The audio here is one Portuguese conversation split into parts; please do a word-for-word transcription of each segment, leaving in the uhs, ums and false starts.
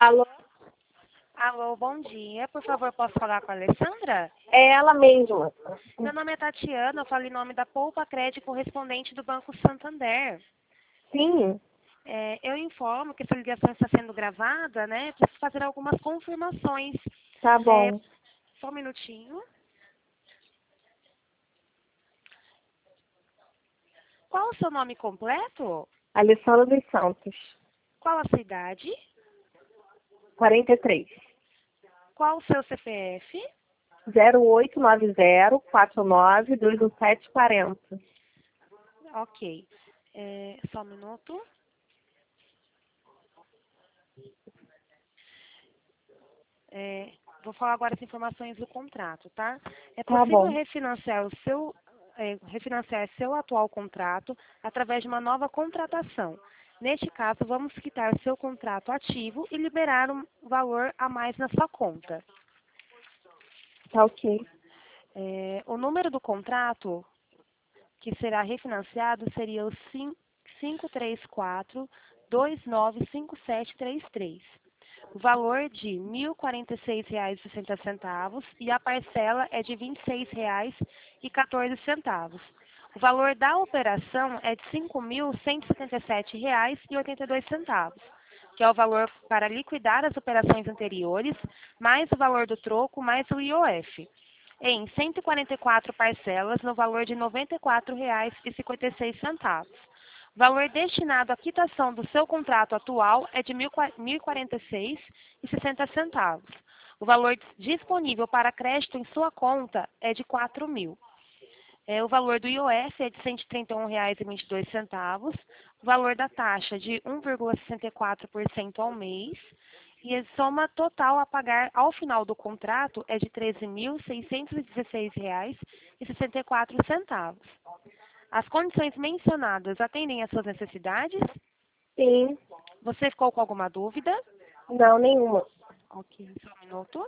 Alô? Alô, bom dia. Por favor, posso falar com a Alessandra? É ela mesma. Meu nome é Tatiana, eu falo em nome da Poupa Crédito correspondente do Banco Santander. Sim, É, eu informo que essa ligação está sendo gravada, né? Preciso fazer algumas confirmações. tá É, bom. só um minutinho. Qual o seu nome completo? Alessandra dos Santos, Qual a sua idade? quarenta e três. Qual o seu C P F? zero oito nove zero quatro nove dois um sete quatro zero. Ok. É, só um minuto. É, vou falar agora as informações do contrato, tá? É Tá possível bom. refinanciar o seu, é, refinanciar seu atual contrato através de uma nova contratação. Neste caso, vamos quitar seu contrato ativo e liberar um valor a mais na sua conta. Tá ok. É, o número do contrato que será refinanciado seria o cinco três quatro, dois nove cinco sete três três. O valor de mil e quarenta e seis reais e sessenta centavos e a parcela é de vinte e seis reais e quatorze centavos. O valor da operação é de cinco mil cento e setenta e sete reais e oitenta e dois centavos, que é o valor para liquidar as operações anteriores, mais o valor do troco, mais o I O F, em cento e quarenta e quatro parcelas no valor de noventa e quatro reais e cinquenta e seis centavos. O valor destinado à quitação do seu contrato atual é de mil e quarenta e seis reais e sessenta centavos. O valor disponível para crédito em sua conta é de quatro mil. É, o valor do I O F é de cento e trinta e um reais e vinte e dois centavos. O valor da taxa de um vírgula sessenta e quatro por cento ao mês. E a soma total a pagar ao final do contrato é de treze mil seiscentos e dezesseis reais e sessenta e quatro centavos. As condições mencionadas atendem às suas necessidades? Sim. Você ficou com alguma dúvida? Não, nenhuma. Ok, só um minuto.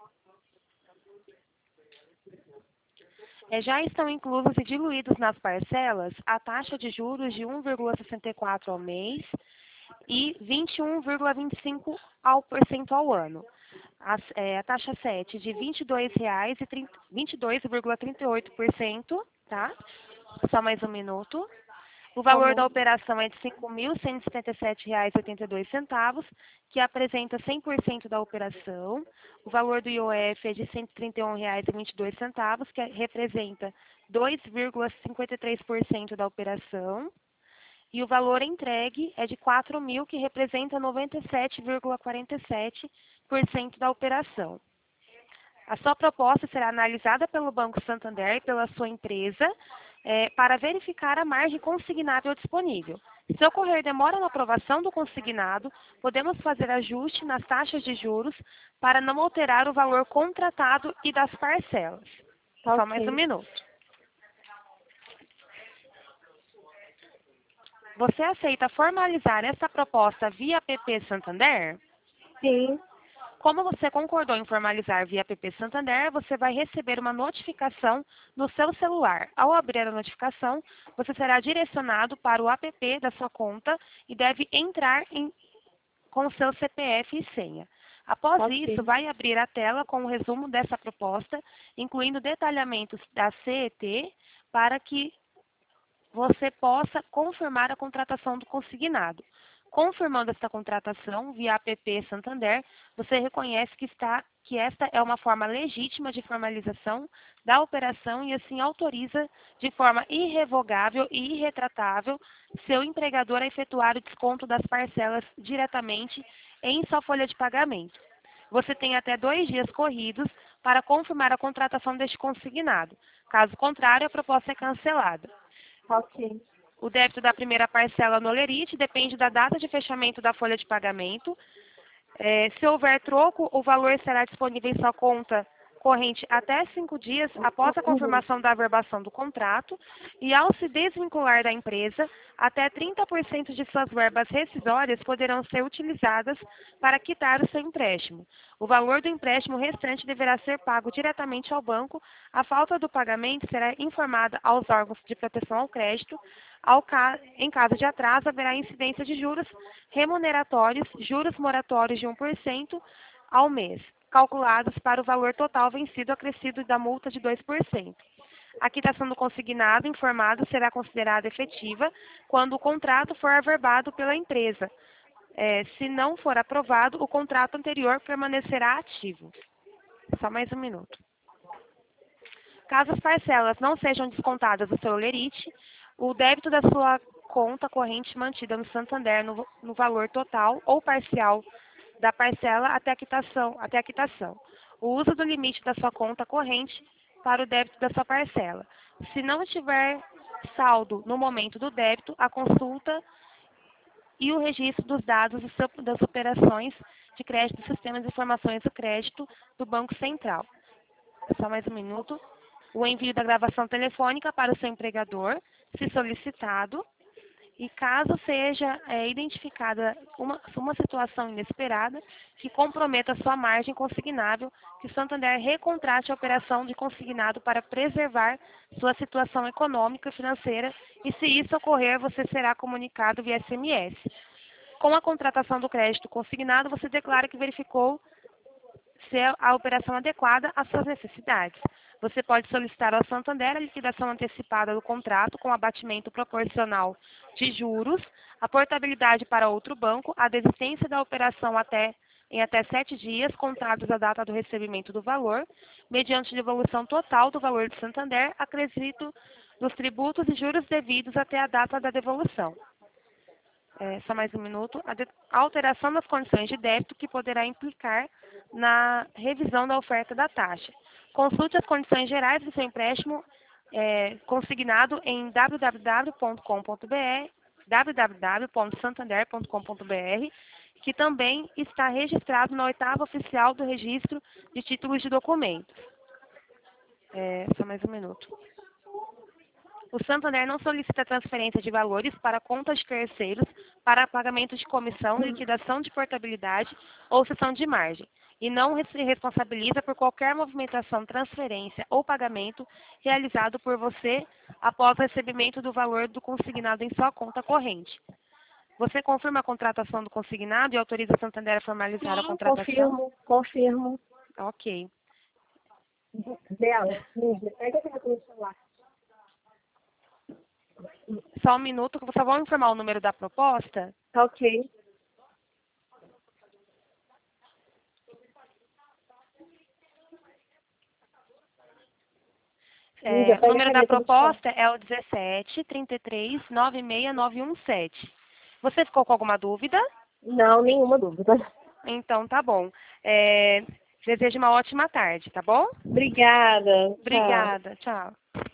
É, já estão inclusos e diluídos nas parcelas a taxa de juros de um vírgula sessenta e quatro ao mês e vinte e um vírgula vinte e cinco por cento ao ano. As, é, a taxa sete de vinte e dois reais e vinte e dois vírgula trinta e oito por cento, tá? Só mais um minuto. O Tá valor bom. da operação é de cinco mil cento e setenta e sete reais e oitenta e dois centavos, que apresenta cem por cento da operação. O valor do I O F é de cento e trinta e um reais e vinte e dois centavos, que representa dois vírgula cinquenta e três por cento da operação. E o valor entregue é de quatro mil, que representa noventa e sete vírgula quarenta e sete por cento da operação. A sua proposta será analisada pelo Banco Santander e pela sua empresa é, para verificar a margem consignável disponível. Se ocorrer demora na aprovação do consignado, podemos fazer ajuste nas taxas de juros para não alterar o valor contratado e das parcelas. Tá Só mais um ok. minuto. Você aceita formalizar essa proposta via P P Santander? Sim. Como você concordou em formalizar via P P Santander, você vai receber uma notificação no seu celular. Ao abrir a notificação, você será direcionado para o app da sua conta e deve entrar em, com o seu C P F e senha. Após Tá isso, ok. vai abrir a tela com o resumo dessa proposta, incluindo detalhamentos da C E T, para que você possa confirmar a contratação do consignado. Confirmando esta contratação via app Santander, você reconhece que, está, que esta é uma forma legítima de formalização da operação e assim autoriza de forma irrevogável e irretratável seu empregador a efetuar o desconto das parcelas diretamente em sua folha de pagamento. Você tem até dois dias corridos para confirmar a contratação deste consignado. Caso contrário, a proposta é cancelada. Tá ok. O débito da primeira parcela no Olerite depende da data de fechamento da folha de pagamento. É, se houver troco, o valor será disponível em sua conta corrente até cinco dias após a confirmação da averbação do contrato e, ao se desvincular da empresa, até trinta por cento de suas verbas rescisórias poderão ser utilizadas para quitar o seu empréstimo. O valor do empréstimo restante deverá ser pago diretamente ao banco. A falta do pagamento será informada aos órgãos de proteção ao crédito. Ao ca... Em caso de atraso, haverá incidência de juros remuneratórios, juros moratórios de um por cento ao mês, calculados para o valor total vencido acrescido da multa de dois por cento. A quitação do consignado informado será considerada efetiva quando o contrato for averbado pela empresa. É, se não for aprovado, o contrato anterior permanecerá ativo. Só mais um minuto. Caso as parcelas não sejam descontadas do seu lerite, o débito da sua conta corrente mantida no Santander no, no valor total ou parcial da parcela até a quitação, até a quitação. O uso do limite da sua conta corrente para o débito da sua parcela. Se não tiver saldo no momento do débito, a consulta e o registro dos dados do seu, das operações de crédito do Sistema de Informações do Crédito do Banco Central. Só mais um minuto. O envio da gravação telefônica para o seu empregador, se solicitado. E caso seja é, identificada uma, uma situação inesperada que comprometa a sua margem consignável, que o Santander recontrate a operação de consignado para preservar sua situação econômica e financeira, e se isso ocorrer, você será comunicado via S M S. Com a contratação do crédito consignado, você declara que verificou se é a operação adequada às suas necessidades. Você pode solicitar ao Santander a liquidação antecipada do contrato com abatimento proporcional de juros, a portabilidade para outro banco, a desistência da operação até, em até sete dias, contados da data do recebimento do valor, mediante devolução total do valor do Santander, acrescido dos tributos e juros devidos até a data da devolução. É, só mais um minuto. A, de, a alteração das condições de débito que poderá implicar na revisão da oferta da taxa. Consulte as condições gerais do seu empréstimo é, consignado em w w w ponto com ponto b r, w w w ponto santander ponto com ponto b r, que também está registrado na oitava oficial do registro de títulos de documentos. É, só mais um minuto. O Santander não solicita transferência de valores para contas de terceiros para pagamento de comissão, liquidação de portabilidade ou cessão de margem, e não se responsabiliza por qualquer movimentação, transferência ou pagamento realizado por você após o recebimento do valor do consignado em sua conta corrente. Você confirma a contratação do consignado e autoriza o Santander a formalizar Sim, a contratação? confirmo, confirmo. Ok. Bela, pega aquele celular. Só um minuto, que eu só vou informar o número da proposta. Ok. É, o número da proposta é o dezessete, trinta e três, noventa e seis, nove um sete. Você ficou com alguma dúvida? Não, nenhuma dúvida. Então, tá bom. É, desejo uma ótima tarde, tá bom? Obrigada. Obrigada. Tchau.